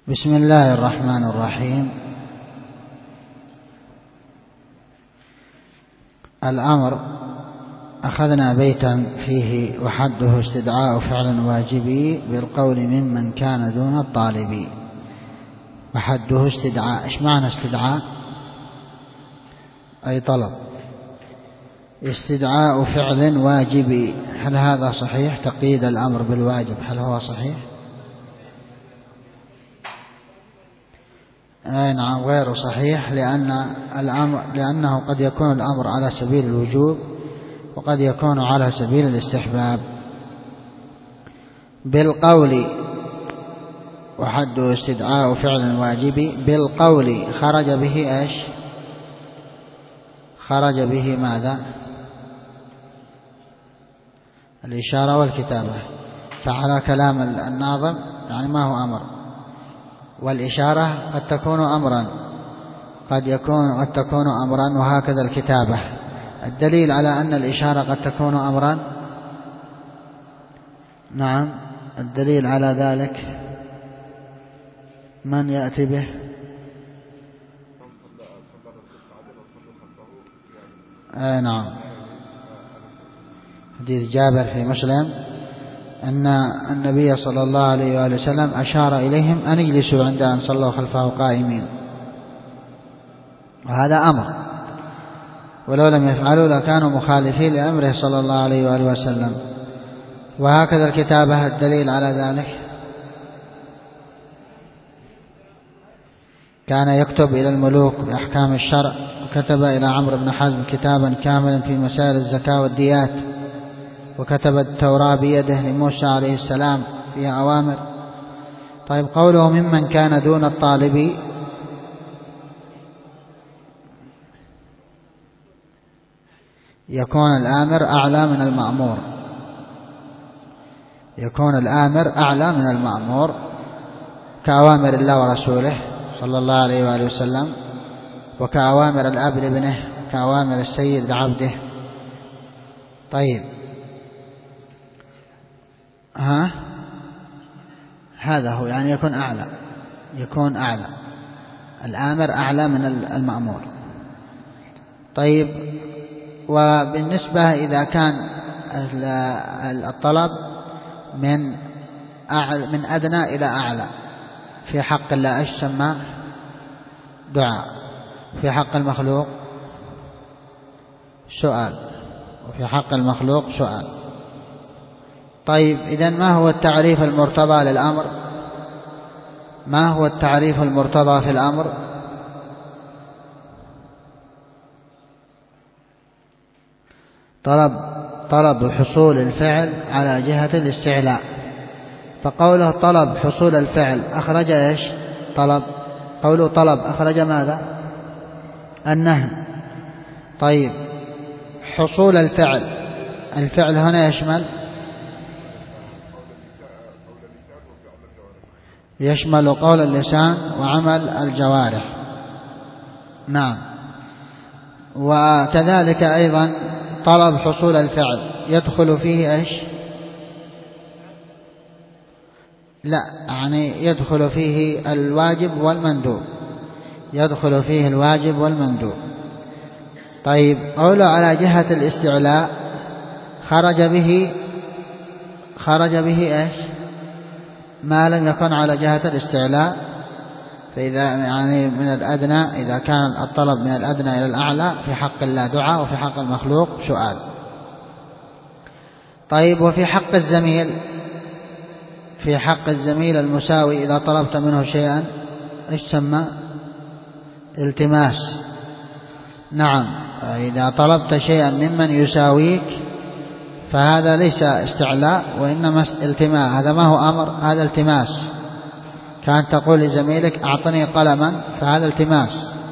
بسم الله الرحمن الرحيم. الأمر أخذنا بيتا فيه وحده استدعاء فعل واجبي بالقول ممن كان دون الطالب. وحده استدعاء. إيش معنى استدعاء؟ أي طلب. استدعاء فعل واجبي، هل هذا صحيح؟ تقييد الأمر بالواجب، هل هو صحيح؟ نعم، غير صحيح، لأنه قد يكون الأمر على سبيل الوجوب وقد يكون على سبيل الاستحباب. بالقول وحده استدعاء فعل واجبي بالقول خرج به إيش؟ خرج به ماذا؟ الإشارة والكتابة. فعلى كلام الناظم يعني ما هو أمر، والإشارة قد تكون أمرا قد تكون أمرا، وهكذا الكتابة. الدليل على أن الإشارة قد تكون أمرا، نعم، الدليل على ذلك من يأتي به؟ نعم، حديث جابر في مسلم أن النبي صلى الله عليه وآله وسلم أشار إليهم أن يجلسوا عند أن صلوا خلفه قائمين، وهذا أمر، ولو لم يفعلوا لكانوا مخالفين لأمره صلى الله عليه وآله وسلم. وهكذا الكتابة الدليل على ذلك، كان يكتب إلى الملوك بأحكام الشرع، وكتب إلى عمرو بن حزم كتابا كاملا في مسائل الزكاة والديات، وكتب التوراة بيده لموسى عليه السلام فيها أوامر. طيب، قوله ممن كان دون الطالب، يكون الآمر أعلى من المأمور، يكون الآمر أعلى من المأمور، كأوامر الله ورسوله صلى الله عليه وآله وسلم، وكأوامر الأب لابنه، كأوامر السيد لعبده. طيب، هذا هو، يعني يكون أعلى الآمر أعلى من المأمور. طيب، وبالنسبة إذا كان الطلب من أدنى إلى أعلى، في حق الله إيش سمى؟ دعاء. في حق المخلوق سؤال، وفي حق المخلوق سؤال. طيب، إذن ما هو التعريف المرتضى للأمر؟ ما هو التعريف المرتضى في الأمر؟ طلب حصول الفعل على جهة الاستعلاء. فقوله طلب حصول الفعل أخرج إيش؟ طلب. قوله طلب أخرج ماذا؟ النهي. طيب، حصول الفعل هنا يشمل قول اللسان وعمل الجوارح. نعم. وكذلك أيضا طلب حصول الفعل يدخل فيه إيش؟ لا، يعني يدخل فيه الواجب والمندوب، يدخل فيه الواجب والمندوب. طيب، قوله على جهة الاستعلاء خرج به إيش؟ ما لم يكن على جهة الاستعلاء. فإذا يعني من الأدنى، إذا كان الطلب من الأدنى إلى الأعلى، في حق الله دعاء، وفي حق المخلوق سؤال. طيب، وفي حق الزميل المساوي إذا طلبت منه شيئا إيش سمى؟ التماس. نعم، إذا طلبت شيئا ممن يساويك فهذا ليس استعلاء وإنما التماس. هذا ما هو أمر، هذا التماس. كان تقول لزميلك أعطني قلما، فهذا التماس.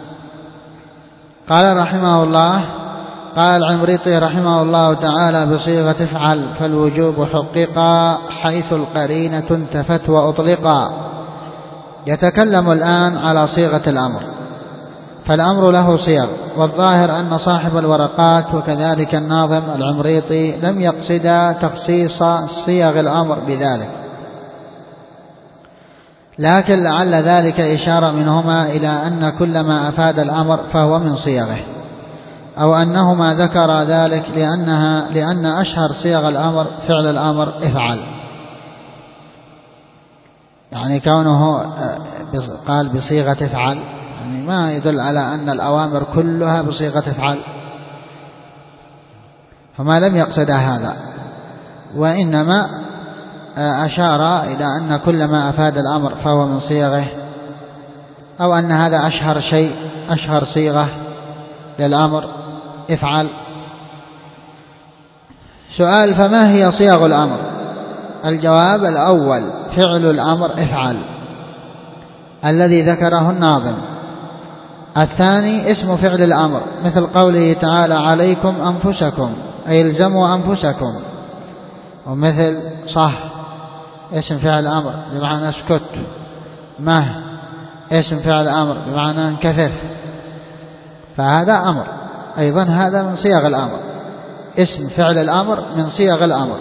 قال رحمه الله، قال العمريطي رحمه الله تعالى بصيغة افعل، فالوجوب حققا حيث القرينة انتفت وأطلقا. يتكلم الآن على صيغة الأمر، فالأمر له صيغ، والظاهر أن صاحب الورقات وكذلك الناظم العمريطي لم يقصدا تخصيص صيغ الأمر بذلك، لكن لعل ذلك إشارة منهما إلى أن كل ما أفاد الأمر فهو من صيغه، أو أنهما ذكر ذلك لأن أشهر صيغ الأمر فعل الأمر افعل، يعني كونه قال بصيغة افعل يعني ما يدل على أن الأوامر كلها بصيغة افعل، فما لم يقصد هذا، وإنما أشار إلى أن كل ما أفاد الأمر فهو من صيغه، أو أن هذا أشهر شيء، أشهر صيغة للأمر افعل. سؤال: فما هي صيغ الأمر؟ الجواب: الأول فعل الأمر افعل الذي ذكره الناظم. الثاني اسم فعل الأمر، مثل قوله تعالى: عليكم أنفسكم، أي الزموا أنفسكم. ومثل صح اسم فعل الأمر بمعنى اسكت. مه اسم فعل الأمر بمعنى انكفف، فهذا أمر أيضا، هذا من صيغ الأمر، اسم فعل الأمر من صيغ الأمر.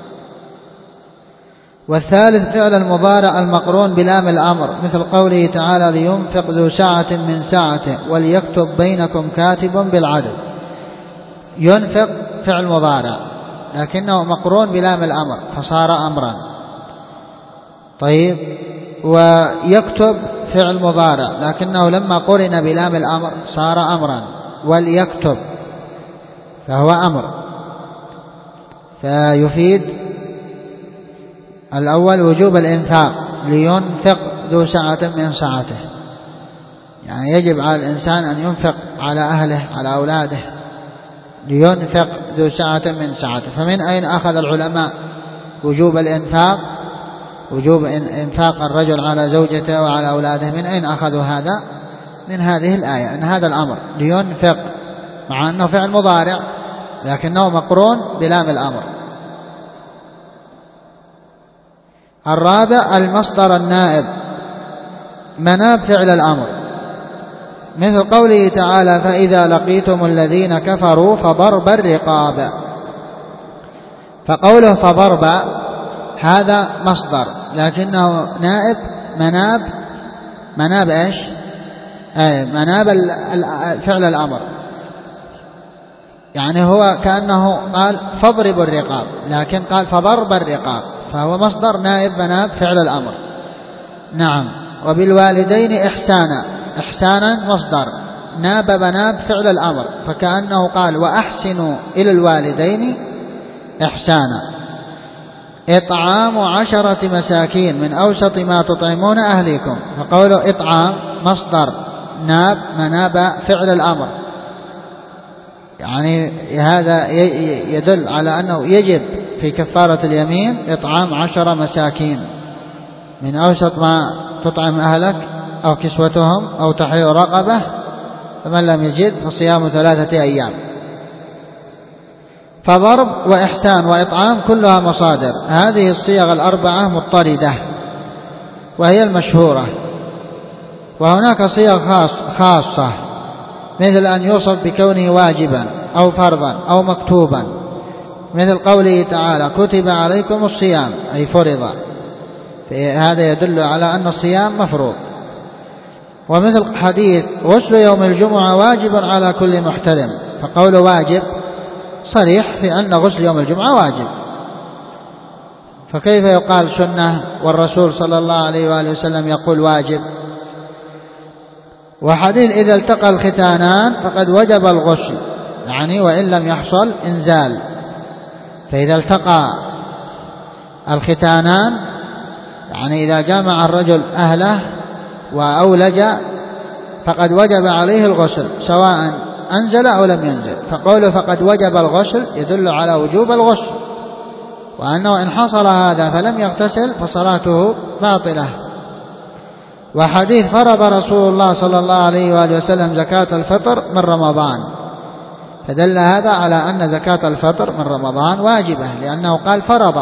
والثالث فعل المضارع المقرون بلام الأمر، مثل قوله تعالى: لينفق ذو سعة من سعته وليكتب بينكم كاتب بالعدل. ينفق فعل مضارع لكنه مقرون بلام الأمر فصار أمرا. طيب، ويكتب فعل مضارع لكنه لما قرن بلام الأمر صار أمرا، وليكتب فهو أمر، فيفيد الأول وجوب الإنفاق، لينفق ذو سعة من سعته، يعني يجب على الإنسان أن ينفق على أهله على أولاده، لينفق ذو سعة من سعته. فمن أين أخذ العلماء وجوب الإنفاق، وجوب إنفاق الرجل على زوجته وعلى أولاده؟ من أين أخذوا هذا؟ من هذه الآية، أن هذا الأمر لينفق مع أنه فعل مضارع لكنه مقرون بلام الأمر. الرابع المصدر النائب، مناب فعل الأمر، مثل قوله تعالى: فإذا لقيتم الذين كفروا فضرب الرقاب. فقوله فضرب هذا مصدر لكنه نائب مناب إيش؟ مناب فعل الأمر، يعني هو كأنه قال فاضربوا الرقاب لكن قال فضرب الرقاب، فهو مصدر نائب مناب فعل الأمر. نعم. وبالوالدين إحسانا، إحسانا مصدر ناب مناب فعل الأمر، فكأنه قال وأحسنوا إلى الوالدين إحسانا. إطعام 10 مساكين من أوسط ما تطعمون أهليكم، فقوله إطعام مصدر ناب مناب فعل الأمر، يعني هذا يدل على أنه يجب في كفارة اليمين إطعام 10 مساكين من أوسط ما تطعم أهلك، أو كسوتهم، أو تحرير رقبة، فمن لم يجد فصيام 3 أيام. فضرب وإحسان وإطعام كلها مصادر، هذه الصيغ الأربعة مضطردة وهي المشهورة. وهناك صيغ خاصة مثل أن يوصف بكونه واجبا أو فرضا أو مكتوبا، مثل قوله تعالى: كتب عليكم الصيام، أي فرض، هذا يدل على أن الصيام مفروض. ومثل حديث: غسل يوم الجمعة واجب على كل محترم، فقول واجب صريح في أن غسل يوم الجمعة واجب، فكيف يقال سنة والرسول صلى الله عليه وآله وسلم يقول واجب؟ وحديث: إذا التقى الختانان فقد وجب الغسل، يعني وإن لم يحصل إنزال، فإذا التقى الختانان يعني إذا جامع الرجل أهله وأولج فقد وجب عليه الغسل سواء أنزل أو لم ينزل، فقوله فقد وجب الغسل يدل على وجوب الغسل، وأنه إن حصل هذا فلم يغتسل فصلاته باطلة. وحديث: فرض رسول الله صلى الله عليه وآله وسلم زكاة الفطر من رمضان، فدل هذا على أن زكاة الفطر من رمضان واجبة لأنه قال فرض.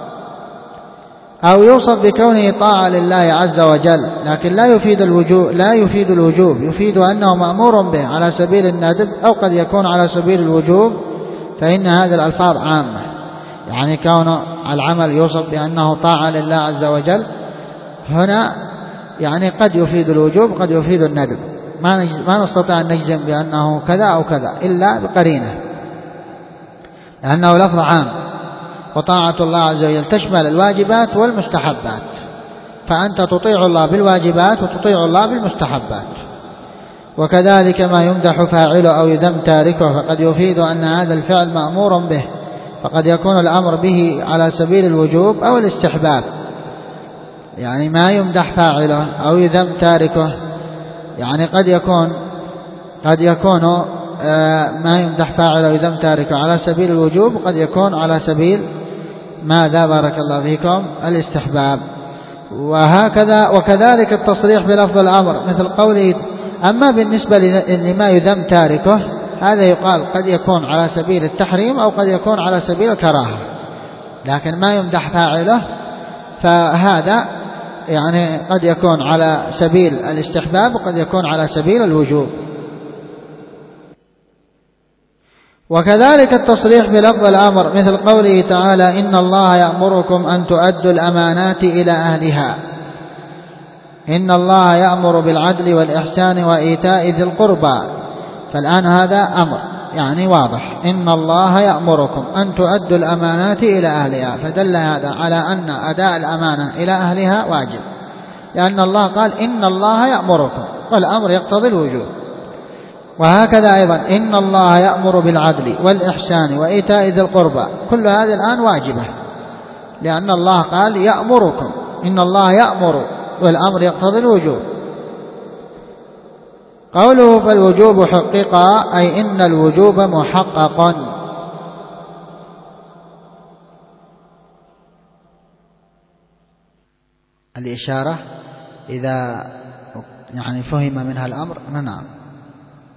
أو يوصف بكونه طاعة لله عز وجل لكن لا يفيد الوجوب، يفيد أنه مأمور به على سبيل الندب، أو قد يكون على سبيل الوجوب، فإن هذه الألفاظ عامة، يعني كون العمل يوصف بأنه طاعة لله عز وجل هنا يعني قد يفيد الوجوب قد يفيد الندب، ما نستطيع أن نجزم بأنه كذا أو كذا إلا بقرينة، لأنه لفظ عام، وطاعة الله عز وجل تشمل الواجبات والمستحبات، فأنت تطيع الله بالواجبات وتطيع الله بالمستحبات. وكذلك ما يمدح فاعله أو يذم تاركه فقد يفيد أن هذا الفعل مأمور به، فقد يكون الأمر به على سبيل الوجوب أو الاستحباب. يعني ما يمدح فاعله أو يذم تاركه، يعني قد يكون ما يمدح فاعله أو يذم تاركه على سبيل الوجوب، وقد يكون على سبيل ماذا بارك الله فيكم الاستحباب. وكذلك التصريح بلفظ الأمر مثل قوله. أما بالنسبة لما يذم تاركه هذا يقال قد يكون على سبيل التحريم أو قد يكون على سبيل الكراهة، لكن ما يمدح فاعله فهذا يعني قد يكون على سبيل الاستحباب وقد يكون على سبيل الوجوب. وكذلك التصريح بلفظ الأمر مثل قوله تعالى إن الله يأمركم أن تؤدوا الأمانات إلى أهلها. إن الله يأمر بالعدل والإحسان وإيتاء ذي القربى، فالآن هذا أمر يعني واضح، إن الله يأمركم أن تؤدوا الأمانات إلى أهلها، فدل هذا على أن أداء الأمانة إلى أهلها واجب، لأن الله قال إن الله يأمركم، والأمر يقتضي الوجوب. وهكذا أيضا إن الله يأمر بالعدل والإحسان وإيتاء ذي القربى، كل هذه الآن واجبة، لأن الله قال يأمركم، إن الله يأمر، والأمر يقتضي الوجوب. قوله فالوجوب حققا أي إن الوجوب محقق. الإشارة إذا يعني فهم منها الأمر نعم.